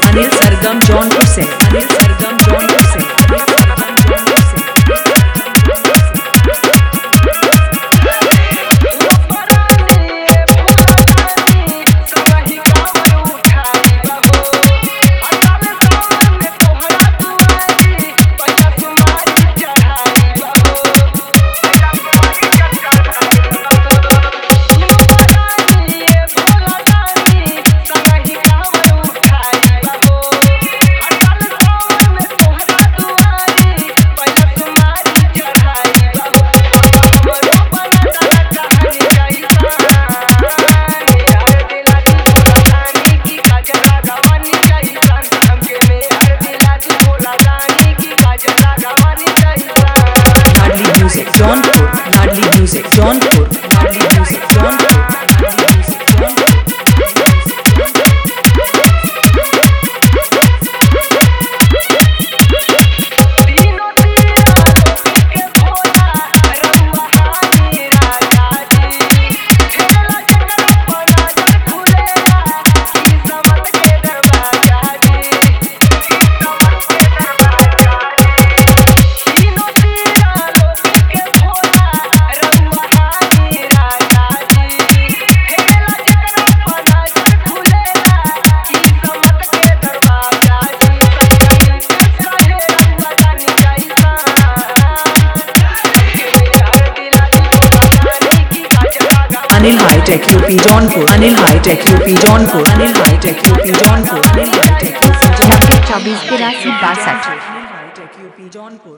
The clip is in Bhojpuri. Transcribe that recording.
अनिल सरगम जौनपुर से, अनिल सरगम जौनपुर से, अनिल सरगम जौनपुर से। Jaunpur Ladli music Jaunpur, Ladli music Jaunpur, Ladli music Jaunpur. Anil hitech UP Jaunpur, Anil hitech UP Jaunpur, Anil hitech UP Jaunpur, Anil hitech UP Jaunpur. 24 83 62 UP Jaunpur.